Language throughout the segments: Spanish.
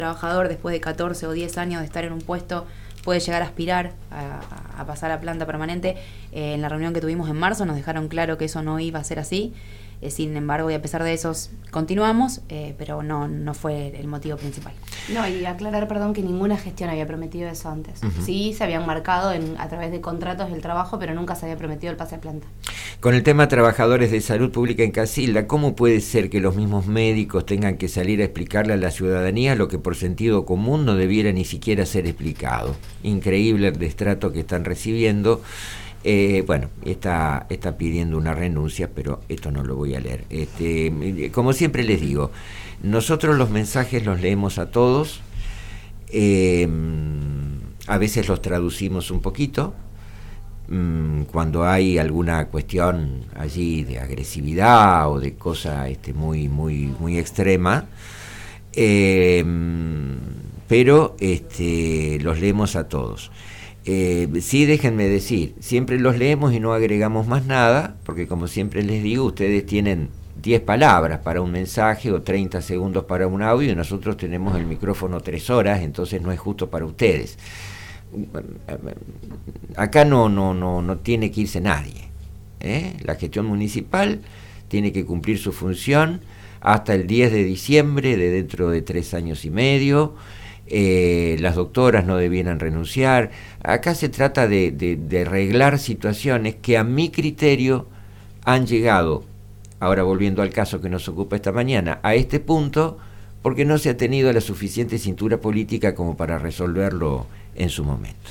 trabajador después de 14 o 10 años de estar en un puesto puede llegar a aspirar a pasar a planta permanente. En la reunión que tuvimos en marzo nos dejaron claro que eso no iba a ser así. Sin embargo, y a pesar de eso, continuamos, pero no fue el motivo principal. No, y aclarar, perdón, que ninguna gestión había prometido eso antes. Uh-huh. Sí, se habían marcado a través de contratos el trabajo, pero nunca se había prometido el pase a planta. Con el tema trabajadores de salud pública en Casilda, ¿cómo puede ser que los mismos médicos tengan que salir a explicarle a la ciudadanía lo que por sentido común no debiera ni siquiera ser explicado? Increíble el destrato que están recibiendo. Está pidiendo una renuncia, pero esto no lo voy a leer. Como siempre les digo, nosotros los mensajes los leemos a todos, a veces los traducimos un poquito, cuando hay alguna cuestión allí de agresividad o de cosa muy, muy, muy extrema, pero los leemos a todos. Sí, déjenme decir, siempre los leemos y no agregamos más nada, porque como siempre les digo, ustedes tienen 10 palabras para un mensaje o 30 segundos para un audio y nosotros tenemos el micrófono 3 horas, entonces no es justo para ustedes. Acá no tiene que irse nadie, La gestión municipal tiene que cumplir su función hasta el 10 de diciembre de dentro de 3 años y medio. Las doctoras no debieran renunciar. Acá se trata de arreglar situaciones que a mi criterio han llegado, ahora volviendo al caso que nos ocupa esta mañana, a este punto porque no se ha tenido la suficiente cintura política como para resolverlo en su momento.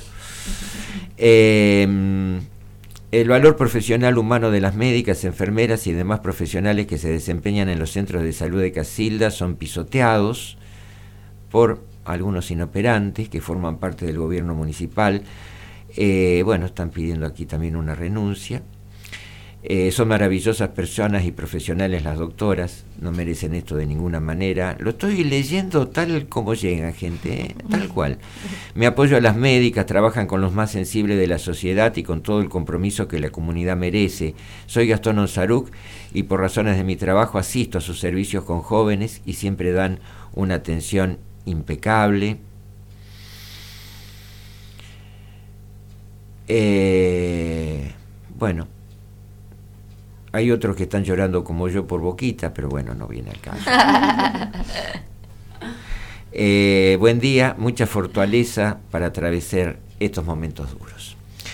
El valor profesional humano de las médicas, enfermeras y demás profesionales que se desempeñan en los centros de salud de Casilda son pisoteados por algunos inoperantes que forman parte del gobierno municipal. Están pidiendo aquí también una renuncia. Son maravillosas personas y profesionales las doctoras, no merecen esto de ninguna manera. Lo estoy leyendo tal como llega, gente, tal cual. Mi apoyo a las médicas, trabajan con los más sensibles de la sociedad y con todo el compromiso que la comunidad merece. Soy Gastón Onzaruc y por razones de mi trabajo asisto a sus servicios con jóvenes y siempre dan una atención impecable. Hay otros que están llorando como yo por boquita, pero bueno, no viene al caso. Buen día, mucha fortaleza para atravesar estos momentos duros.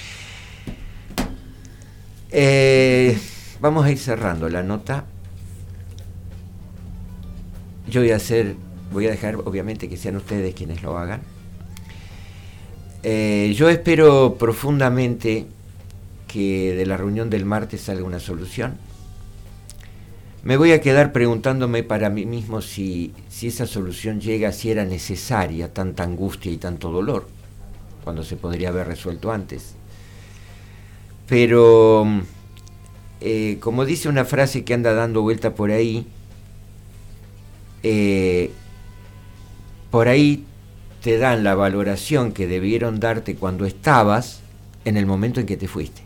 Vamos a ir cerrando la nota. Yo voy a dejar obviamente que sean ustedes quienes lo hagan. Yo espero profundamente que de la reunión del martes salga una solución. Me voy a quedar preguntándome para mí mismo si esa solución llega, si era necesaria tanta angustia y tanto dolor, cuando se podría haber resuelto antes. Pero, como dice una frase que anda dando vuelta por ahí te dan la valoración que debieron darte cuando estabas en el momento en que te fuiste.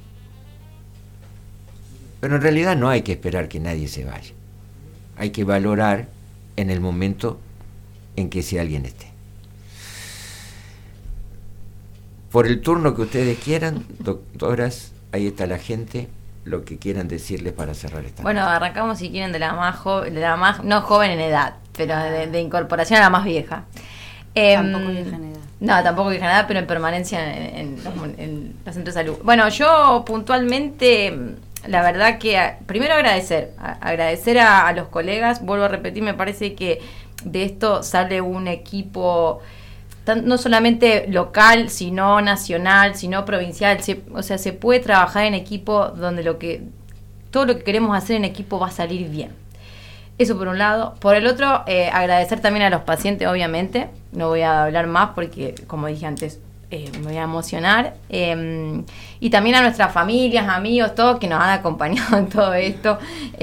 Pero en realidad no hay que esperar que nadie se vaya. Hay que valorar en el momento en que ese alguien esté. Por el turno que ustedes quieran, doctoras, ahí está la gente, lo que quieran decirles para cerrar esta. Bueno, arrancamos si quieren de la más no joven en edad, pero de incorporación a la más vieja. Tampoco vieja en edad. No, tampoco vieja en edad, pero en permanencia en los centros de salud. Bueno, yo puntualmente, la verdad que primero agradecer a los colegas. Vuelvo a repetir, me parece que de esto sale un equipo no solamente local, sino nacional, sino provincial. Se puede trabajar en equipo donde todo lo que queremos hacer en equipo va a salir bien. Eso por un lado. Por el otro, agradecer también a los pacientes, obviamente. No voy a hablar más porque, como dije antes, me voy a emocionar. Y también a nuestras familias, amigos, todos que nos han acompañado en todo esto.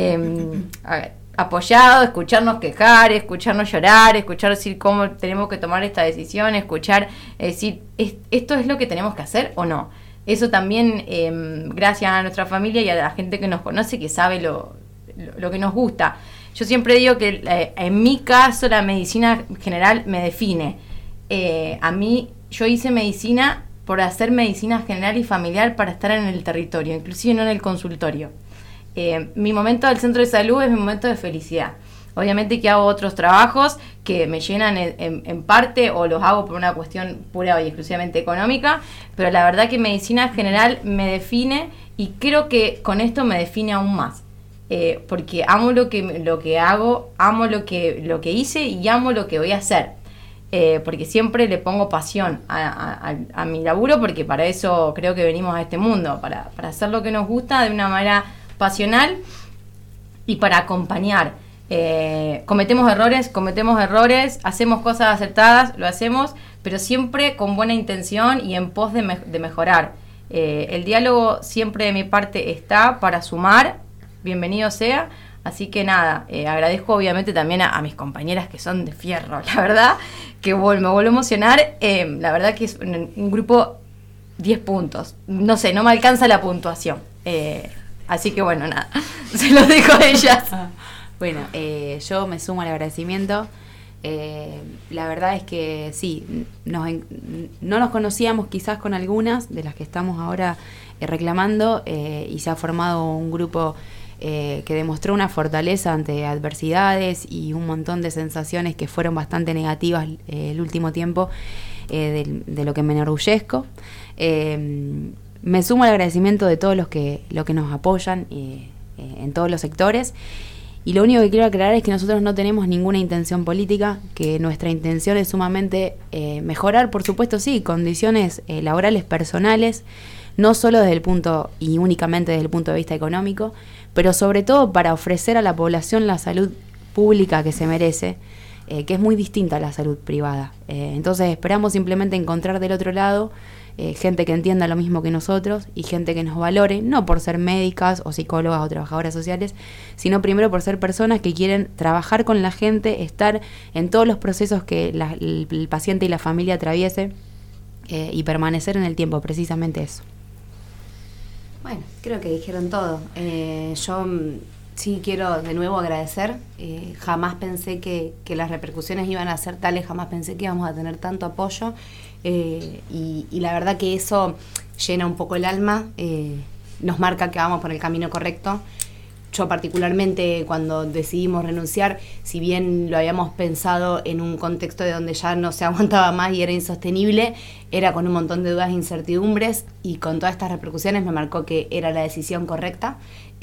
Apoyado, escucharnos quejar, escucharnos llorar, escuchar decir cómo tenemos que tomar esta decisión, escuchar decir, ¿esto es lo que tenemos que hacer o no? Eso también, gracias a nuestra familia y a la gente que nos conoce, que sabe lo que nos gusta. Yo siempre digo que en mi caso la medicina general me define. A mí, yo hice medicina por hacer medicina general y familiar para estar en el territorio, inclusive no en el consultorio. Mi momento del centro de salud es mi momento de felicidad. Obviamente que hago otros trabajos que me llenan en parte o los hago por una cuestión pura y exclusivamente económica, pero la verdad que medicina general me define y creo que con esto me define aún más. Porque amo lo que hago, amo lo que hice y amo lo que voy a hacer. Porque siempre le pongo pasión a mi laburo, porque para eso creo que venimos a este mundo, para hacer lo que nos gusta de una manera pasional y para acompañar. Cometemos errores, hacemos cosas acertadas, lo hacemos, pero siempre con buena intención y en pos de mejorar. El diálogo siempre de mi parte está para sumar, bienvenido sea. Así que nada, agradezco obviamente también a mis compañeras que son de fierro, la verdad, que me vuelvo a emocionar. La verdad que es un grupo 10 puntos. No sé, no me alcanza la puntuación. Así que bueno, nada, se los dejo a ellas. Bueno, yo me sumo al agradecimiento. La verdad es que sí, no nos conocíamos quizás con algunas de las que estamos ahora reclamando, y se ha formado un grupo que demostró una fortaleza ante adversidades y un montón de sensaciones que fueron bastante negativas el último tiempo, de lo que me enorgullezco. Me sumo al agradecimiento de todos los que nos apoyan en todos los sectores. Y lo único que quiero aclarar es que nosotros no tenemos ninguna intención política, que nuestra intención es sumamente mejorar, por supuesto, sí, condiciones laborales personales, no solo desde el punto y únicamente desde el punto de vista económico, pero sobre todo para ofrecer a la población la salud pública que se merece, que es muy distinta a la salud privada. Entonces esperamos simplemente encontrar del otro lado gente que entienda lo mismo que nosotros y gente que nos valore, no por ser médicas o psicólogas o trabajadoras sociales, sino primero por ser personas que quieren trabajar con la gente, estar en todos los procesos que el paciente y la familia atraviese, y permanecer en el tiempo, precisamente eso. Bueno, creo que dijeron todo. Yo sí quiero de nuevo agradecer. Jamás pensé que las repercusiones iban a ser tales, jamás pensé que íbamos a tener tanto apoyo. Y la verdad que eso llena un poco el alma, nos marca que vamos por el camino correcto. Yo particularmente cuando decidimos renunciar, si bien lo habíamos pensado en un contexto de donde ya no se aguantaba más y era insostenible, era con un montón de dudas e incertidumbres, y con todas estas repercusiones me marcó que era la decisión correcta.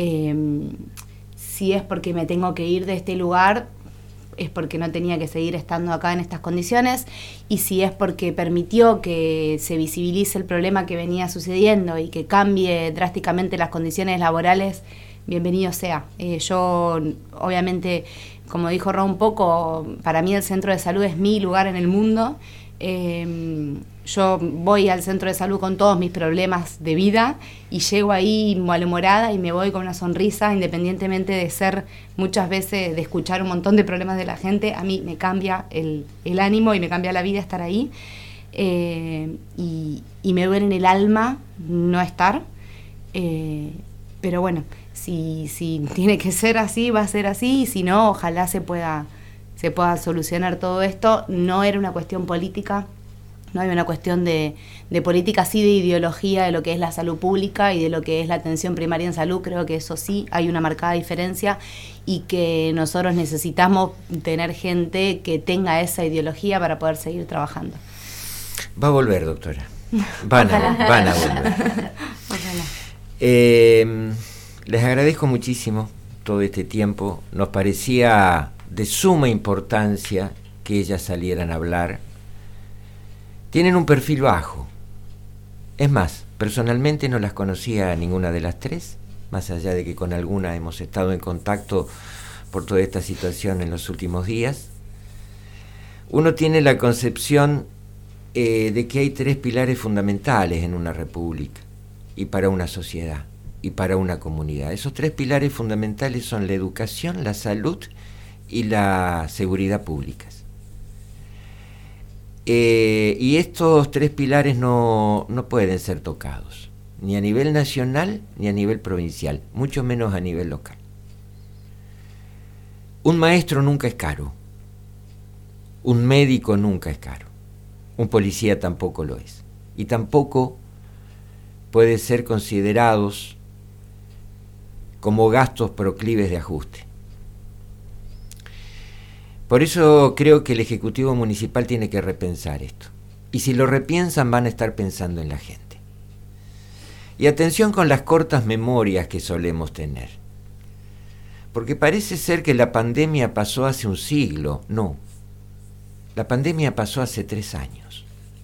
Si es porque me tengo que ir de este lugar, es porque no tenía que seguir estando acá en estas condiciones, y si es porque permitió que se visibilice el problema que venía sucediendo y que cambie drásticamente las condiciones laborales, bienvenido sea. Yo, obviamente, como dijo Ro un poco, para mí el centro de salud es mi lugar en el mundo. Yo voy al centro de salud con todos mis problemas de vida y llego ahí malhumorada y me voy con una sonrisa, independientemente de ser muchas veces, de escuchar un montón de problemas de la gente. A mí me cambia el ánimo y me cambia la vida estar ahí, y me duele en el alma no estar, pero bueno, si tiene que ser así, va a ser así, y si no, ojalá se pueda solucionar todo esto. No era una cuestión política, no hay una cuestión de política, sí de ideología de lo que es la salud pública y de lo que es la atención primaria en salud. Creo que eso sí, hay una marcada diferencia, y que nosotros necesitamos tener gente que tenga esa ideología para poder seguir trabajando. Va a volver, doctora. Van a volver. Ojalá. Les agradezco muchísimo todo este tiempo. Nos parecía de suma importancia que ellas salieran a hablar. Tienen un perfil bajo. Es más, personalmente no las conocía a ninguna de las tres, más allá de que con alguna hemos estado en contacto por toda esta situación en los últimos días. Uno tiene la concepción de que hay tres pilares fundamentales en una república y para una sociedad y para una comunidad. Esos tres pilares fundamentales son la educación, la salud y la seguridad públicas. Y estos tres pilares no pueden ser tocados, ni a nivel nacional ni a nivel provincial, mucho menos a nivel local. Un maestro nunca es caro, un médico nunca es caro, un policía tampoco lo es, y tampoco puede ser considerados como gastos proclives de ajuste. Por eso creo que el Ejecutivo Municipal tiene que repensar esto. Y si lo repiensan, van a estar pensando en la gente. Y atención con las cortas memorias que solemos tener. Porque parece ser que la pandemia pasó hace un siglo. No. La pandemia pasó hace 3 años.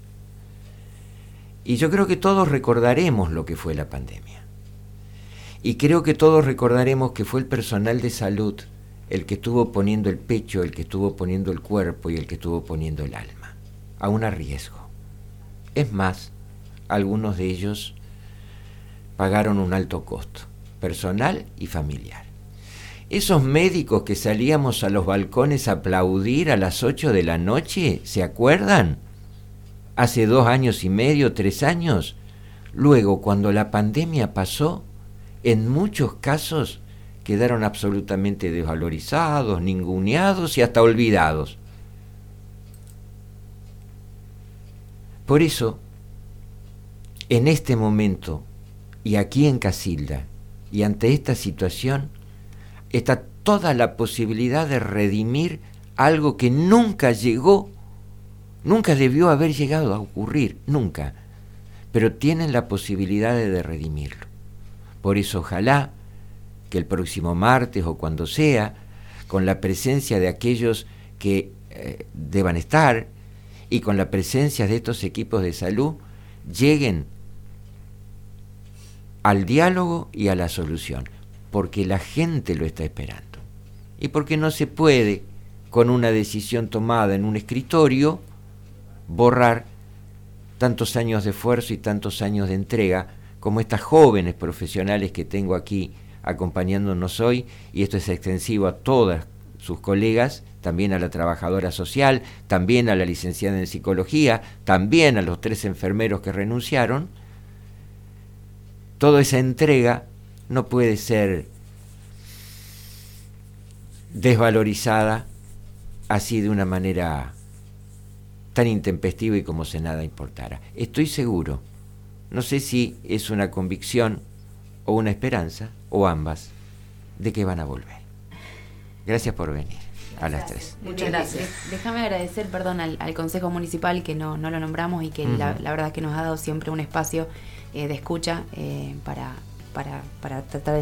Y yo creo que todos recordaremos lo que fue la pandemia. Y creo que todos recordaremos que fue el personal de salud el que estuvo poniendo el pecho, el que estuvo poniendo el cuerpo y el que estuvo poniendo el alma, aún a riesgo. Es más, algunos de ellos pagaron un alto costo, personal y familiar. Esos médicos que salíamos a los balcones a aplaudir a las 8 de la noche, ¿se acuerdan? Hace 2 años y medio, 3 años. Luego, cuando la pandemia pasó, en muchos casos quedaron absolutamente desvalorizados, ninguneados y hasta olvidados. Por eso, en este momento, y aquí en Casilda, y ante esta situación, está toda la posibilidad de redimir algo que nunca llegó, nunca debió haber llegado a ocurrir, nunca, pero tienen la posibilidad de redimirlo. Por eso, ojalá que el próximo martes o cuando sea, con la presencia de aquellos que deban estar y con la presencia de estos equipos de salud, lleguen al diálogo y a la solución, porque la gente lo está esperando. Y porque no se puede, con una decisión tomada en un escritorio, borrar tantos años de esfuerzo y tantos años de entrega como estas jóvenes profesionales que tengo aquí acompañándonos hoy, y esto es extensivo a todas sus colegas, también a la trabajadora social, también a la licenciada en psicología, también a los 3 enfermeros que renunciaron. Toda esa entrega no puede ser desvalorizada así de una manera tan intempestiva y como si nada importara. Estoy seguro, no sé si es una convicción o una esperanza, o ambas, de que van a volver. Gracias por venir a las 3. Muchas gracias. Déjame agradecer, perdón, al Consejo Municipal, que no lo nombramos y que la verdad que nos ha dado siempre un espacio de escucha para tratar de